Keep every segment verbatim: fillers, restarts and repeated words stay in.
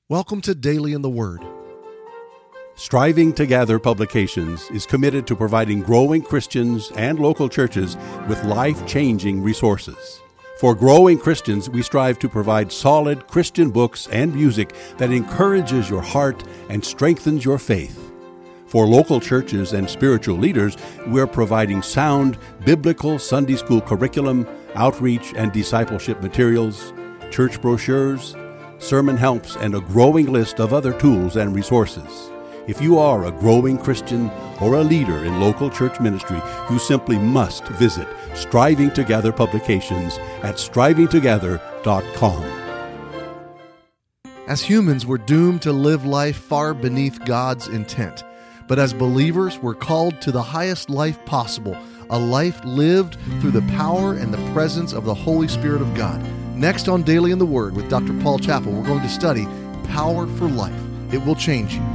Welcome to Daily in the Word. Striving to Gather Publications is committed to providing growing Christians and local churches with life-changing resources. For growing Christians, we strive to provide solid Christian books and music that encourages your heart and strengthens your faith. For local churches and spiritual leaders, we're providing sound biblical Sunday school curriculum, outreach and discipleship materials, church brochures, sermon helps, and a growing list of other tools and resources. If you are a growing Christian or a leader in local church ministry, you simply must visit Striving to Gather Publications at striving together dot com. As humans, we're doomed to live life far beneath God's intent. But as believers, we're called to the highest life possible, a life lived through the power and the presence of the Holy Spirit of God. Next on Daily in the Word with Doctor Paul Chappell, we're going to study Power for Life. It will change you.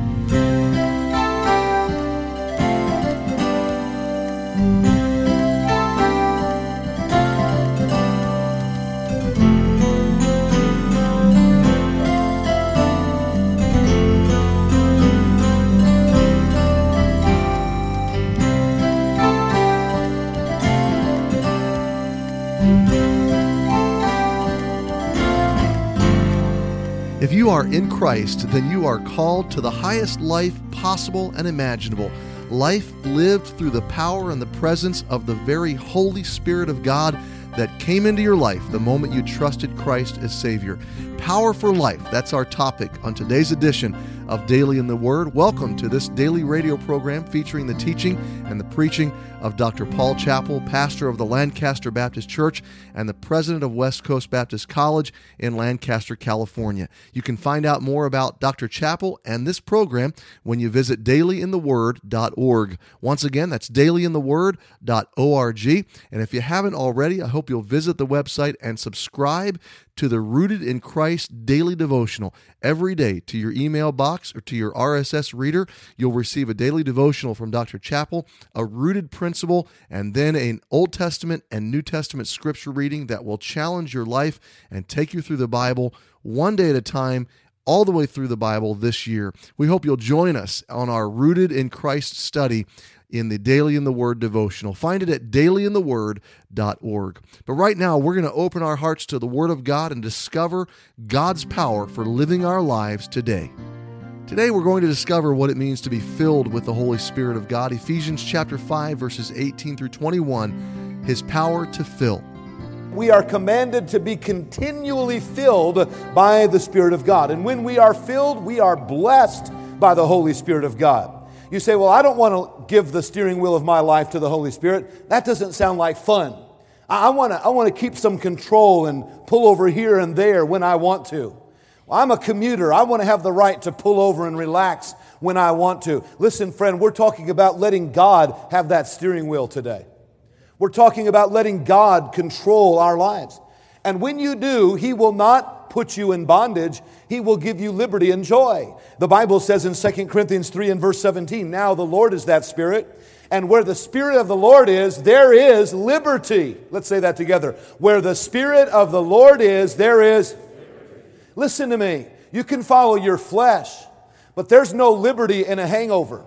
If you are in Christ, then you are called to the highest life possible and imaginable. Life lived through the power and the presence of the very Holy Spirit of God that came into your life the moment you trusted Christ as Savior. Power for life, that's our topic on today's edition of Daily in the Word. Welcome to this daily radio program featuring the teaching and the preaching of Doctor Paul Chappell, pastor of the Lancaster Baptist Church and the president of West Coast Baptist College in Lancaster, California. You can find out more about Doctor Chappell and this program when you visit daily in the word dot org. Once again, that's daily in the word dot org. And if you haven't already, I hope you'll visit the website and subscribe to the Rooted in Christ Daily Devotional. Every day to your email box or to your R S S reader, you'll receive a daily devotional from Doctor Chappell, a rooted principle, and then an Old Testament and New Testament scripture reading that will challenge your life and take you through the Bible one day at a time, all the way through the Bible this year. We hope you'll join us on our Rooted in Christ study in the Daily in the Word devotional. Find it at daily in the word dot org. But right now, we're going to open our hearts to the Word of God and discover God's power for living our lives today. Today, we're going to discover what it means to be filled with the Holy Spirit of God. Ephesians chapter five, verses eighteen through twenty-one, His power to fill. We are commanded to be continually filled by the Spirit of God. And when we are filled, we are blessed by the Holy Spirit of God. You say, well, I don't want to give the steering wheel of my life to the Holy Spirit. That doesn't sound like fun. I want to I want to keep some control and pull over here and there when I want to. Well, I'm a commuter. I want to have the right to pull over and relax when I want to. Listen, friend, we're talking about letting God have that steering wheel today. We're talking about letting God control our lives. And when you do, He will not put you in bondage. He will give you liberty and joy. The Bible says in Second Corinthians three and verse seventeen, now the Lord is that Spirit, and where the Spirit of the Lord is, there is liberty. Let's say that together. Where the Spirit of the Lord is, there is liberty. Listen to me. You can follow your flesh, but there's no liberty in a hangover.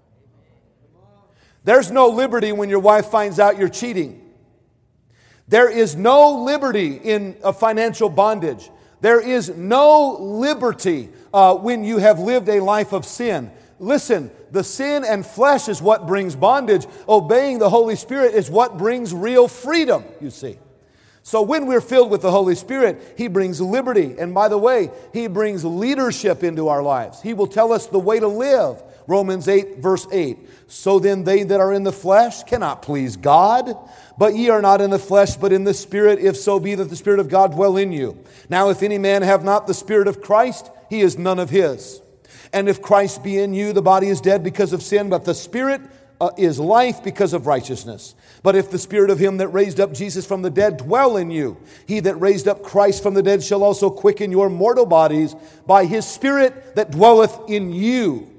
There's no liberty when your wife finds out you're cheating. There is no liberty in a financial bondage. There is no liberty uh, when you have lived a life of sin. Listen, the sin and flesh is what brings bondage. Obeying the Holy Spirit is what brings real freedom, you see. So when we're filled with the Holy Spirit, He brings liberty. And by the way, He brings leadership into our lives. He will tell us the way to live. Romans eight, verse eight. So then they that are in the flesh cannot please God. But ye are not in the flesh, but in the Spirit, if so be that the Spirit of God dwell in you. Now if any man have not the Spirit of Christ, he is none of His. And if Christ be in you, the body is dead because of sin, but the Spirit uh, is life because of righteousness. But if the Spirit of Him that raised up Jesus from the dead dwell in you, He that raised up Christ from the dead shall also quicken your mortal bodies by His Spirit that dwelleth in you.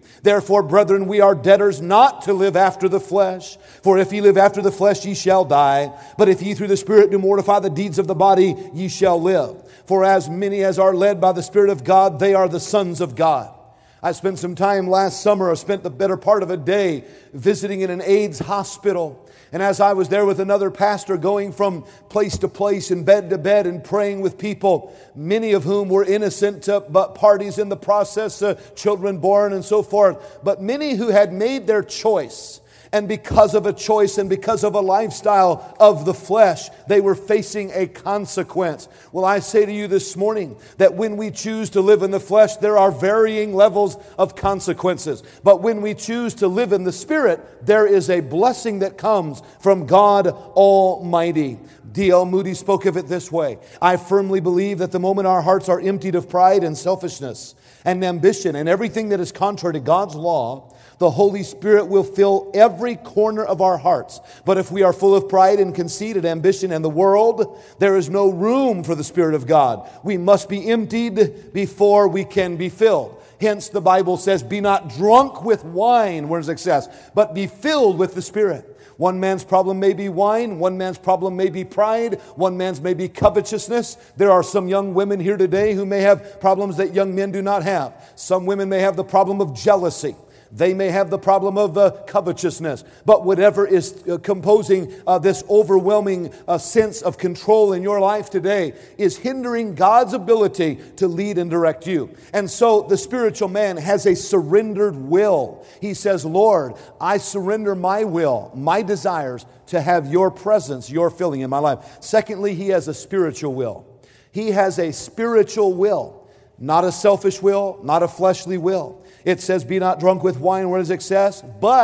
Therefore, brethren, we are debtors not to live after the flesh. For if ye live after the flesh, ye shall die. But if ye through the Spirit do mortify the deeds of the body, ye shall live. For as many as are led by the Spirit of God, they are the sons of God. I spent some time last summer, I spent the better part of a day visiting in an AIDS hospital. And as I was there with another pastor going from place to place and bed to bed and praying with people, many of whom were innocent uh, but parties in the process, uh, children born and so forth, but many who had made their choice. And because of a choice and because of a lifestyle of the flesh, they were facing a consequence. Well, I say to you this morning that when we choose to live in the flesh, there are varying levels of consequences. But when we choose to live in the Spirit, there is a blessing that comes from God Almighty. D L Moody spoke of it this way: I firmly believe that the moment our hearts are emptied of pride and selfishness and ambition and everything that is contrary to God's law, the Holy Spirit will fill every corner of our hearts. But if we are full of pride and conceit and ambition and the world, there is no room for the Spirit of God. We must be emptied before we can be filled. Hence the Bible says, be not drunk with wine, where is excess, but be filled with the Spirit. One man's problem may be wine. One man's problem may be pride. One man's may be covetousness. There are some young women here today who may have problems that young men do not have. Some women may have the problem of jealousy. They may have the problem of uh, covetousness. But whatever is uh, composing uh, this overwhelming uh, sense of control in your life today is hindering God's ability to lead and direct you. And so the spiritual man has a surrendered will. He says, Lord, I surrender my will, my desires to have your presence, your filling in my life. Secondly, he has a spiritual will. He has a spiritual will, not a selfish will, not a fleshly will. It says, be not drunk with wine where is excess,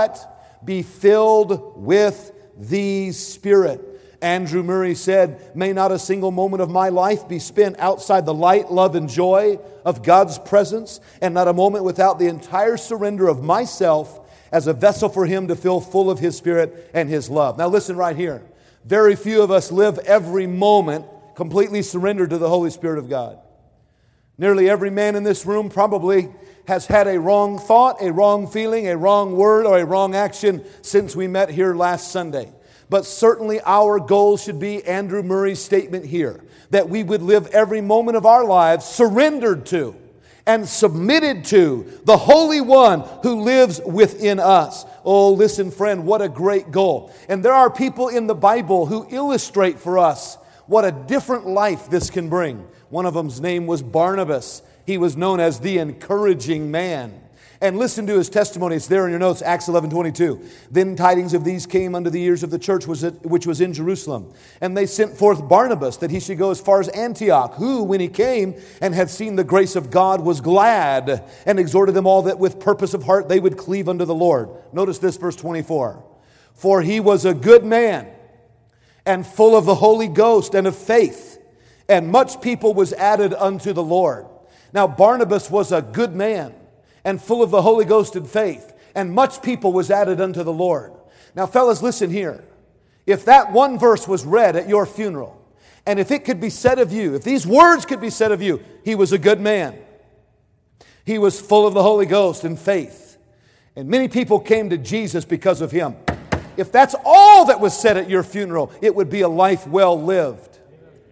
but be filled with the Spirit. Andrew Murray said, may not a single moment of my life be spent outside the light, love, and joy of God's presence, and not a moment without the entire surrender of myself as a vessel for Him to fill full of His Spirit and His love. Now listen right here. Very few of us live every moment completely surrendered to the Holy Spirit of God. Nearly every man in this room probably has had a wrong thought, a wrong feeling, a wrong word, or a wrong action since we met here last Sunday. But certainly our goal should be Andrew Murray's statement here, that we would live every moment of our lives surrendered to and submitted to the Holy One who lives within us. Oh, listen, friend, what a great goal. And there are people in the Bible who illustrate for us what a different life this can bring. One of them's name was Barnabas. He was known as the encouraging man. And listen to his testimony. It's there in your notes, Acts eleven twenty-two. Then tidings of these came unto the ears of the church which was in Jerusalem. And they sent forth Barnabas that he should go as far as Antioch, who, when he came and had seen the grace of God, was glad and exhorted them all that with purpose of heart they would cleave unto the Lord. Notice this, verse twenty-four. For he was a good man and full of the Holy Ghost and of faith, and much people was added unto the Lord. Now Barnabas was a good man and full of the Holy Ghost and faith, and much people was added unto the Lord. Now fellas, listen here. If that one verse was read at your funeral, and if it could be said of you, if these words could be said of you, he was a good man. He was full of the Holy Ghost and faith, and many people came to Jesus because of him. If that's all that was said at your funeral, it would be a life well lived.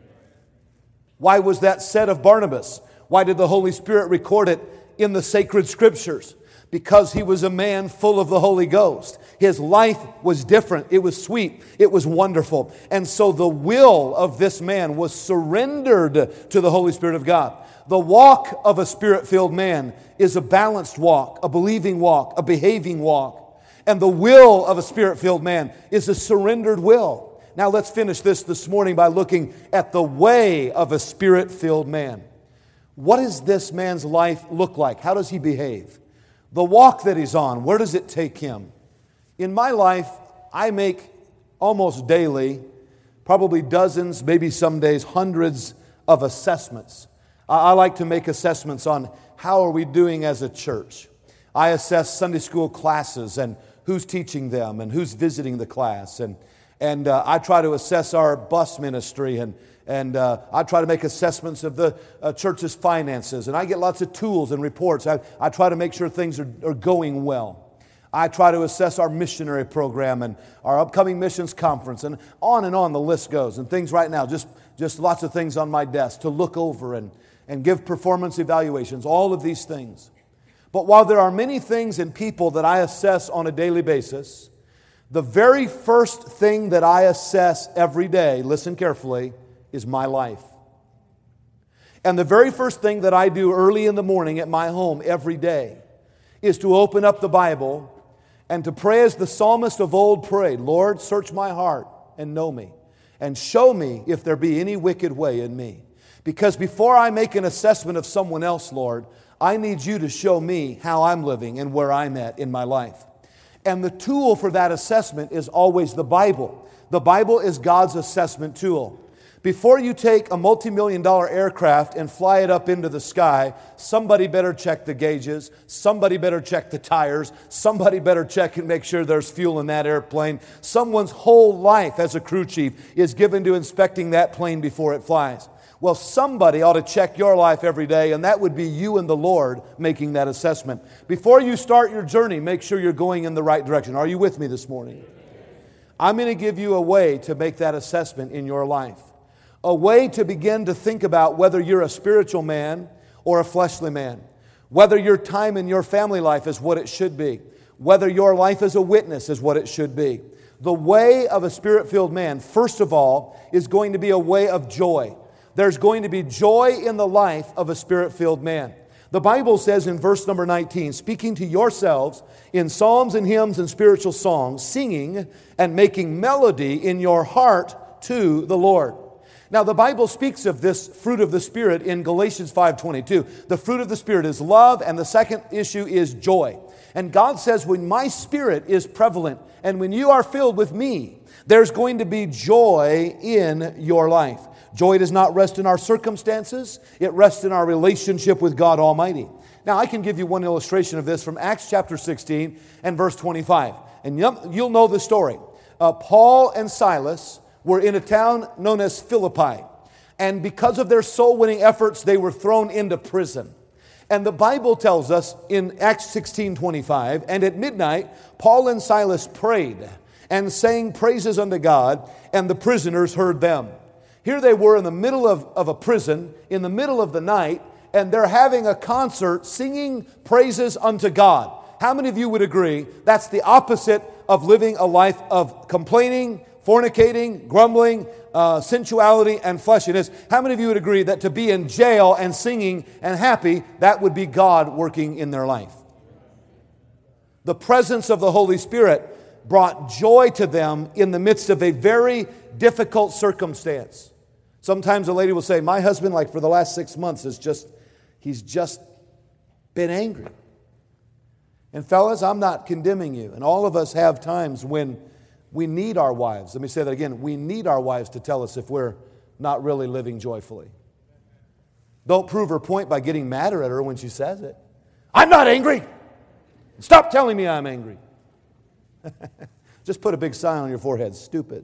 Why was that said of Barnabas? Why did the Holy Spirit record it in the sacred scriptures? Because he was a man full of the Holy Ghost. His life was different. It was sweet. It was wonderful. And so the will of this man was surrendered to the Holy Spirit of God. The walk of a Spirit-filled man is a balanced walk, a believing walk, a behaving walk. And the will of a Spirit-filled man is a surrendered will. Now let's finish this this morning by looking at the way of a Spirit-filled man. What does this man's life look like? How does he behave? The walk that he's on, where does it take him? In my life, I make almost daily, probably dozens, maybe some days hundreds of assessments. I like to make assessments on how are we doing as a church. I assess Sunday school classes and who's teaching them and who's visiting the class. And, and uh, I try to assess our bus ministry and And uh, I try to make assessments of the uh, church's finances. And I get lots of tools and reports. I, I try to make sure things are, are going well. I try to assess our missionary program and our upcoming missions conference. And on and on the list goes. And things right now, just, just lots of things on my desk to look over and, and give performance evaluations. All of these things. But while there are many things and people that I assess on a daily basis, the very first thing that I assess every day, listen carefully, is my life. And the very first thing that I do early in the morning at my home every day is to open up the Bible and to pray as the psalmist of old prayed, Lord, search my heart and know me, and show me if there be any wicked way in me. Because before I make an assessment of someone else, Lord, I need you to show me how I'm living and where I'm at in my life. And the tool for that assessment is always the Bible. The Bible is God's assessment tool. Before you take a multi-million dollar aircraft and fly it up into the sky, somebody better check the gauges, somebody better check the tires, somebody better check and make sure there's fuel in that airplane. Someone's whole life as a crew chief is given to inspecting that plane before it flies. Well, somebody ought to check your life every day, and that would be you and the Lord making that assessment. Before you start your journey, make sure you're going in the right direction. Are you with me this morning? I'm going to give you a way to make that assessment in your life. A way to begin to think about whether you're a spiritual man or a fleshly man. Whether your time in your family life is what it should be. Whether your life as a witness is what it should be. The way of a Spirit-filled man, first of all, is going to be a way of joy. There's going to be joy in the life of a Spirit-filled man. The Bible says in verse number nineteen, speaking to yourselves in psalms and hymns and spiritual songs, singing and making melody in your heart to the Lord. Now, the Bible speaks of this fruit of the Spirit in Galatians five twenty-two. The fruit of the Spirit is love, and the second issue is joy. And God says, when my Spirit is prevalent, and when you are filled with me, there's going to be joy in your life. Joy does not rest in our circumstances. It rests in our relationship with God Almighty. Now, I can give you one illustration of this from Acts chapter sixteen and verse twenty-five. And you'll know the story. Uh, Paul and Silas were in a town known as Philippi. And because of their soul-winning efforts, they were thrown into prison. And the Bible tells us in Acts sixteen twenty-five, and at midnight, Paul and Silas prayed and sang praises unto God, and the prisoners heard them. Here they were in the middle of, of a prison, in the middle of the night, and they're having a concert singing praises unto God. How many of you would agree that's the opposite of living a life of complaining, fornicating, grumbling, uh, sensuality, and fleshiness? How many of you would agree that to be in jail and singing and happy, that would be God working in their life? The presence of the Holy Spirit brought joy to them in the midst of a very difficult circumstance. Sometimes a lady will say, my husband, like for the last six months, is just, he's just been angry. And fellas, I'm not condemning you. And all of us have times when we need our wives. Let me say that again. We need our wives to tell us if we're not really living joyfully. Don't prove her point by getting madder at her when she says it. I'm not angry. Stop telling me I'm angry. Just put a big sign on your forehead, stupid.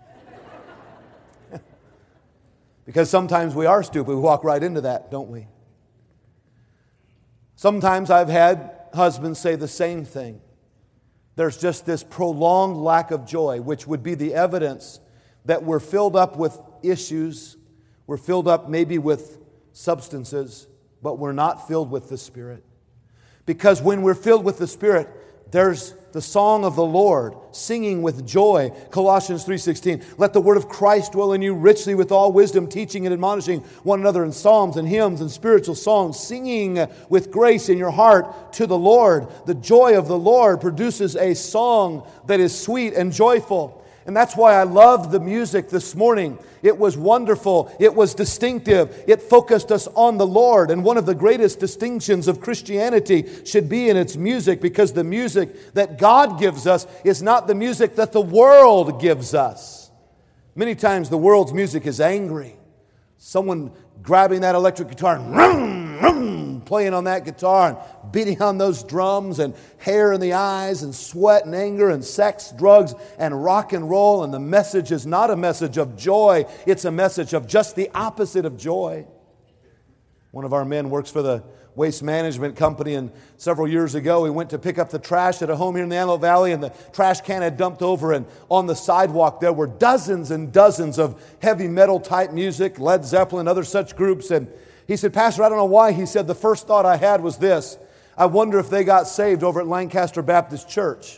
Because sometimes we are stupid. We walk right into that, don't we? Sometimes I've had husbands say the same thing. There's just this prolonged lack of joy, which would be the evidence that we're filled up with issues. We're filled up maybe with substances, but we're not filled with the Spirit. Because when we're filled with the Spirit, there's the song of the Lord, singing with joy. Colossians three sixteen, let the word of Christ dwell in you richly with all wisdom, teaching and admonishing one another in psalms and hymns and spiritual songs, singing with grace in your heart to the Lord. The joy of the Lord produces a song that is sweet and joyful. And that's why I loved the music this morning. It was wonderful. It was distinctive. It focused us on the Lord. And one of the greatest distinctions of Christianity should be in its music, because the music that God gives us is not the music that the world gives us. Many times the world's music is angry. Someone grabbing that electric guitar and vroom, vroom, playing on that guitar and beating on those drums and hair in the eyes and sweat and anger and sex, drugs and rock and roll. And the message is not a message of joy. It's a message of just the opposite of joy. One of our men works for the waste management company, and several years ago he went to pick up the trash at a home here in the Antelope Valley, and the trash can had dumped over, and on the sidewalk there were dozens and dozens of heavy metal type music, Led Zeppelin, other such groups. And he said, "Pastor, I don't know why." He said, "The first thought I had was this: I wonder if they got saved over at Lancaster Baptist Church."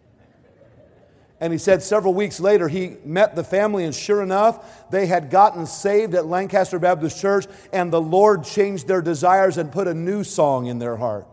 And he said several weeks later he met the family, and sure enough, they had gotten saved at Lancaster Baptist Church, and the Lord changed their desires and put a new song in their heart.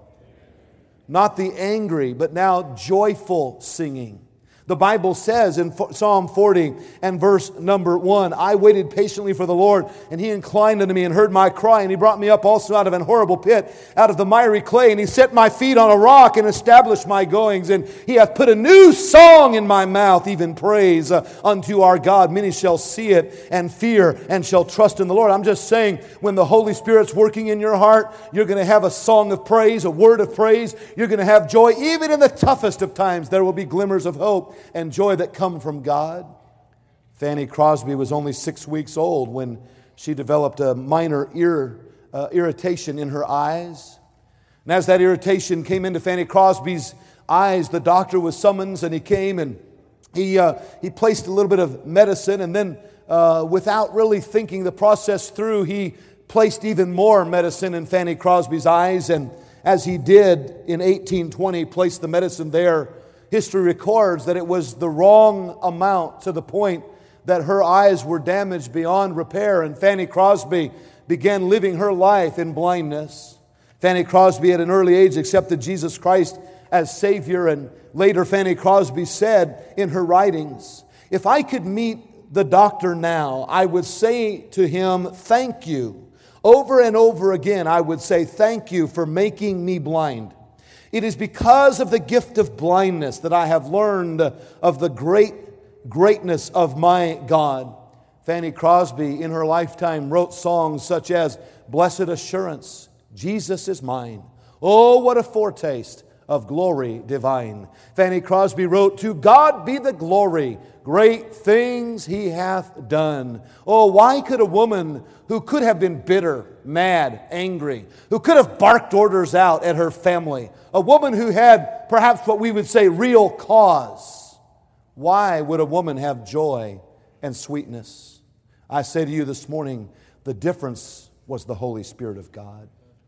Not the angry, but now joyful singing. The Bible says in Psalm forty and verse number one, "I waited patiently for the Lord, and He inclined unto me and heard my cry, and He brought me up also out of an horrible pit, out of the miry clay, and He set my feet on a rock and established my goings, and He hath put a new song in my mouth, even praise uh, unto our God. Many shall see it and fear and shall trust in the Lord." I'm just saying, when the Holy Spirit's working in your heart, you're going to have a song of praise, a word of praise. You're going to have joy. Even in the toughest of times, there will be glimmers of hope and joy that come from God. Fanny Crosby was only six weeks old when she developed a minor ear uh, irritation in her eyes. And as that irritation came into Fanny Crosby's eyes, the doctor was summoned, and he came and he uh, he placed a little bit of medicine, and then uh, without really thinking the process through, he placed even more medicine in Fanny Crosby's eyes. And as he did in eighteen twenty, placed the medicine there, history records that it was the wrong amount, to the point that her eyes were damaged beyond repair, and Fanny Crosby began living her life in blindness. Fanny Crosby at an early age accepted Jesus Christ as Savior, and later Fanny Crosby said in her writings, "If I could meet the doctor now, I would say to him, 'Thank you.' Over and over again, I would say, 'Thank you for making me blind.' It is because of the gift of blindness that I have learned of the great greatness of my God." Fanny Crosby in her lifetime wrote songs such as "Blessed Assurance, Jesus is mine. Oh, what a foretaste of glory divine." Fanny Crosby wrote, "To God be the glory, great things He hath done." Oh, why could a woman who could have been bitter, mad, angry, who could have barked orders out at her family, a woman who had perhaps what we would say real cause, why would a woman have joy and sweetness? I say to you this morning, the difference was the Holy Spirit of God.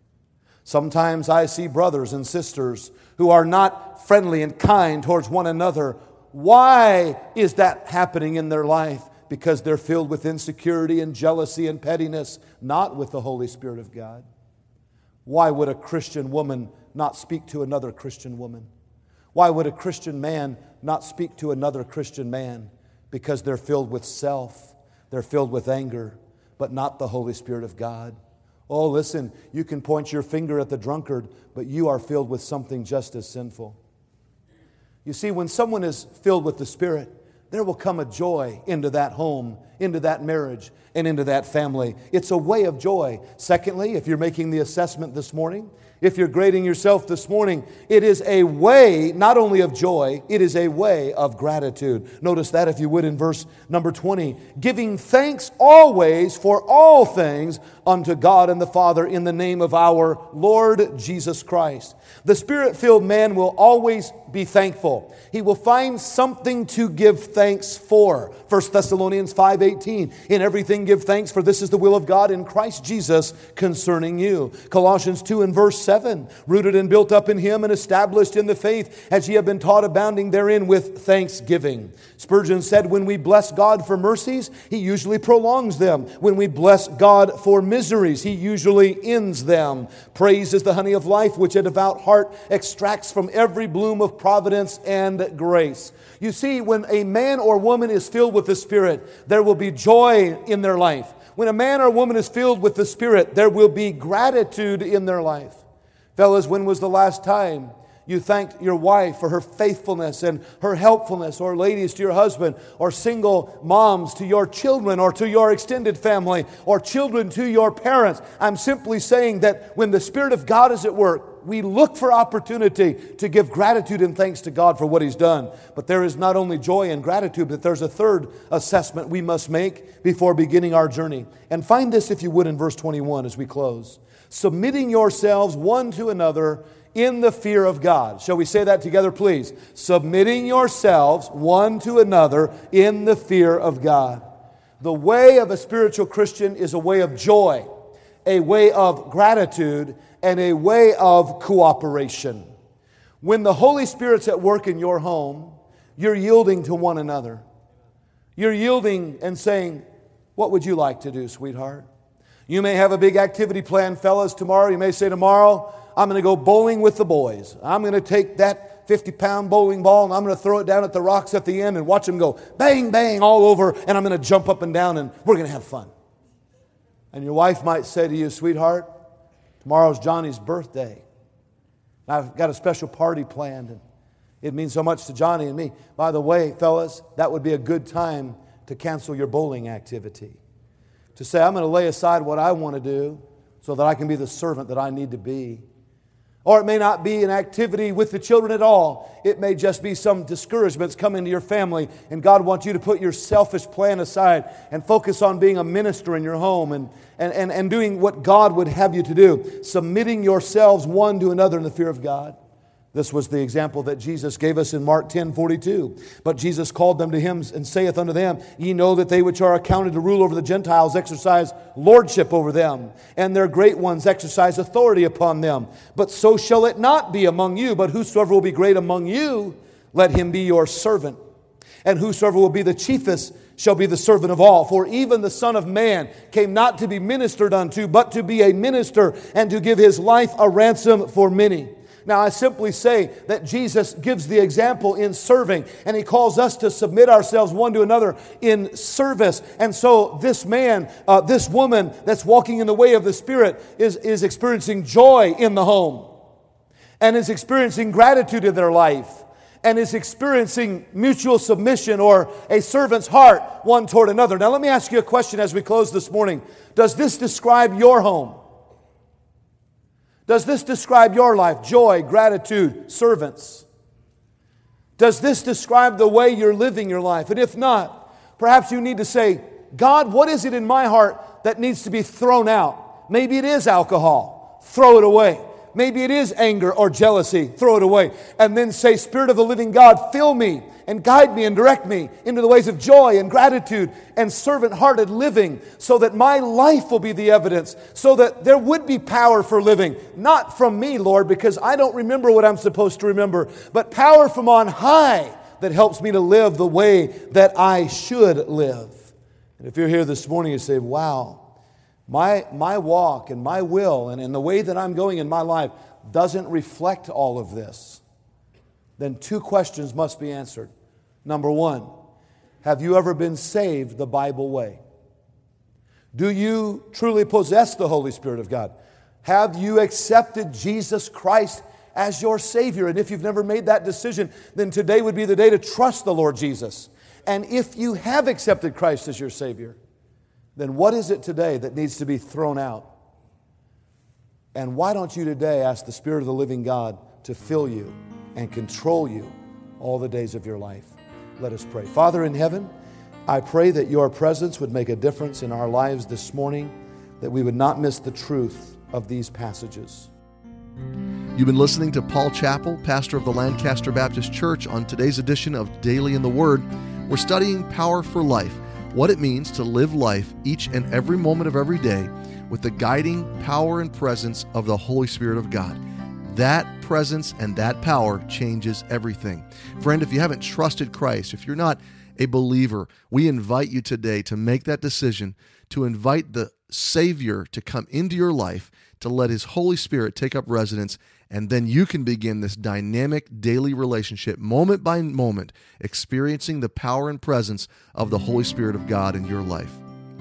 Sometimes I see brothers and sisters who are not friendly and kind towards one another. Why is that happening in their life? Because they're filled with insecurity and jealousy and pettiness, not with the Holy Spirit of God. Why would a Christian woman not speak to another Christian woman? Why would a Christian man not speak to another Christian man? Because they're filled with self, they're filled with anger, but not the Holy Spirit of God. Oh, listen, you can point your finger at the drunkard, but you are filled with something just as sinful. You see, when someone is filled with the Spirit, there will come a joy into that home, into that marriage, and into that family. It's a way of joy. Secondly, if you're making the assessment this morning, if you're grading yourself this morning, it is a way not only of joy, it is a way of gratitude. Notice that, if you would, in verse number twenty. "Giving thanks always for all things unto God and the Father in the name of our Lord Jesus Christ." The Spirit-filled man will always be thankful. He will find something to give thanks for. First Thessalonians five eighteen, "In everything give thanks, for this is the will of God in Christ Jesus concerning you." Colossians two and verse seven, "Rooted and built up in Him and established in the faith, as ye have been taught, abounding therein with thanksgiving." Spurgeon said, "When we bless God for mercies, He usually prolongs them. When we bless God for miseries, He usually ends them. Praise is the honey of life, which a devout heart extracts from every bloom of providence and grace." You see, when a man or woman is filled with the Spirit, there will be joy in their life. When a man or woman is filled with the Spirit, there will be gratitude in their life. Fellas, when was the last time You thanked your wife for her faithfulness and her helpfulness, or ladies to your husband, or single moms to your children, or to your extended family, or children to your parents. I'm simply saying that when the Spirit of God is at work, we look for opportunity to give gratitude and thanks to God for what He's done. But there is not only joy and gratitude, but there's a third assessment we must make before beginning our journey. And find this, if you would, in verse twenty-one as we close. Submitting yourselves one to another in the fear of God. Shall we say that together, please? Submitting yourselves one to another in the fear of God. The way of a spiritual Christian is a way of joy, a way of gratitude, and a way of cooperation. When the Holy Spirit's at work in your home, you're yielding to one another. You're yielding and saying, what would you like to do, sweetheart? You may have a big activity plan, fellas, tomorrow. You may say tomorrow, I'm going to go bowling with the boys. I'm going to take that fifty-pound bowling ball and I'm going to throw it down at the rocks at the end and watch them go bang, bang all over, and I'm going to jump up and down and we're going to have fun. And your wife might say to you, sweetheart, tomorrow's Johnny's birthday. I've got a special party planned and it means so much to Johnny and me. By the way, fellas, that would be a good time to cancel your bowling activity. To say, I'm going to lay aside what I want to do so that I can be the servant that I need to be. Or it may not be an activity with the children at all. It may just be some discouragements coming to your family, and God wants you to put your selfish plan aside and focus on being a minister in your home and, and, and, and doing what God would have you to do. Submitting yourselves one to another in the fear of God. This was the example that Jesus gave us in Mark ten forty-two. But Jesus called them to Him and saith unto them, Ye know that they which are accounted to rule over the Gentiles exercise lordship over them, and their great ones exercise authority upon them. But so shall it not be among you. But whosoever will be great among you, let him be your servant. And whosoever will be the chiefest shall be the servant of all. For even the Son of Man came not to be ministered unto, but to be a minister, and to give His life a ransom for many. Now, I simply say that Jesus gives the example in serving, and He calls us to submit ourselves one to another in service. And so this man, uh, this woman that's walking in the way of the Spirit is, is experiencing joy in the home, and is experiencing gratitude in their life, and is experiencing mutual submission or a servant's heart one toward another. Now, let me ask you a question as we close this morning. Does this describe your home? Does this describe your life? Joy, gratitude, servants. Does this describe the way you're living your life? And if not, perhaps you need to say, God, what is it in my heart that needs to be thrown out? Maybe it is alcohol. Throw it away. Maybe it is anger or jealousy. Throw it away. And then say, Spirit of the living God, fill me and guide me and direct me into the ways of joy and gratitude and servant-hearted living, so that my life will be the evidence, so that there would be power for living. Not from me, Lord, because I don't remember what I'm supposed to remember, but power from on high that helps me to live the way that I should live. And if you're here this morning, you say, wow, My my walk and my will and, and the way that I'm going in my life doesn't reflect all of this, then two questions must be answered. Number one, have you ever been saved the Bible way? Do you truly possess the Holy Spirit of God? Have you accepted Jesus Christ as your Savior? And if you've never made that decision, then today would be the day to trust the Lord Jesus. And if you have accepted Christ as your Savior, then what is it today that needs to be thrown out? And why don't you today ask the Spirit of the living God to fill you and control you all the days of your life? Let us pray. Father in heaven, I pray that your presence would make a difference in our lives this morning, that we would not miss the truth of these passages. You've been listening to Paul Chappell, pastor of the Lancaster Baptist Church, on today's edition of Daily in the Word. We're studying Power for Life, what it means to live life each and every moment of every day with the guiding power and presence of the Holy Spirit of God. That presence and that power changes everything. Friend, if you haven't trusted Christ, if you're not a believer, we invite you today to make that decision, to invite the Savior to come into your life, to let His Holy Spirit take up residence, and then you can begin this dynamic daily relationship, moment by moment, experiencing the power and presence of the Holy Spirit of God in your life.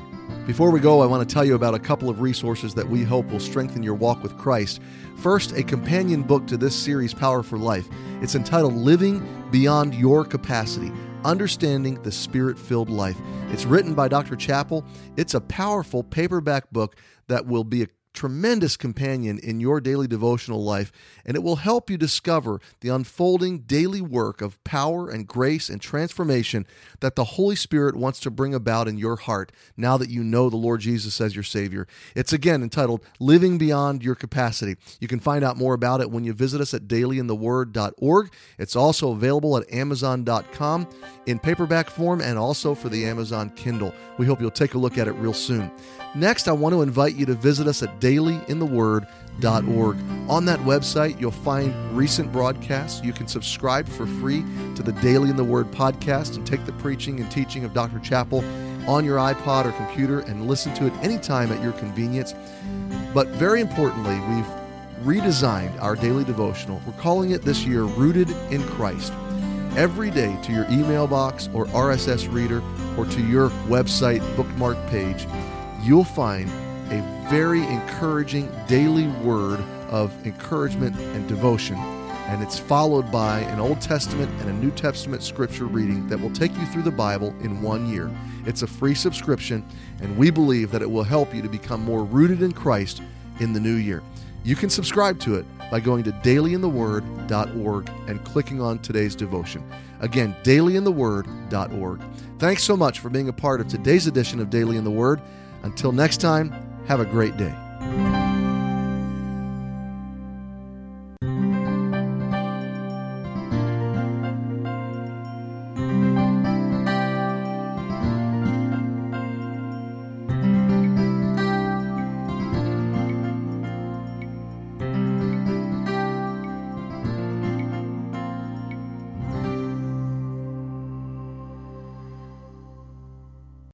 Before we go, I want to tell you about a couple of resources that we hope will strengthen your walk with Christ. First, a companion book to this series, Power for Life. It's entitled Living Beyond Your Capacity, Understanding the Spirit-Filled Life. It's written by Doctor Chappell. It's a powerful paperback book that will be a tremendous companion in your daily devotional life, and it will help you discover the unfolding daily work of power and grace and transformation that the Holy Spirit wants to bring about in your heart now that you know the Lord Jesus as your Savior. It's again entitled Living Beyond Your Capacity. You can find out more about it when you visit us at daily in the word dot org. It's also available at amazon dot com in paperback form and also for the Amazon Kindle. We hope you'll take a look at it real soon. Next, I want to invite you to visit us at daily in the word dot org. On that website, you'll find recent broadcasts. You can subscribe for free to the Daily in the Word podcast and take the preaching and teaching of Doctor Chappell on your iPod or computer and listen to it anytime at your convenience. But very importantly, we've redesigned our daily devotional. We're calling it this year Rooted in Christ. Every day to your email box or R S S reader or to your website bookmark page, you'll find a very encouraging daily word of encouragement and devotion. And it's followed by an Old Testament and a New Testament scripture reading that will take you through the Bible in one year. It's a free subscription, and we believe that it will help you to become more rooted in Christ in the new year. You can subscribe to it by going to daily in the word dot org and clicking on today's devotion. Again, daily in the word dot org. Thanks so much for being a part of today's edition of Daily in the Word. Until next time, have a great day.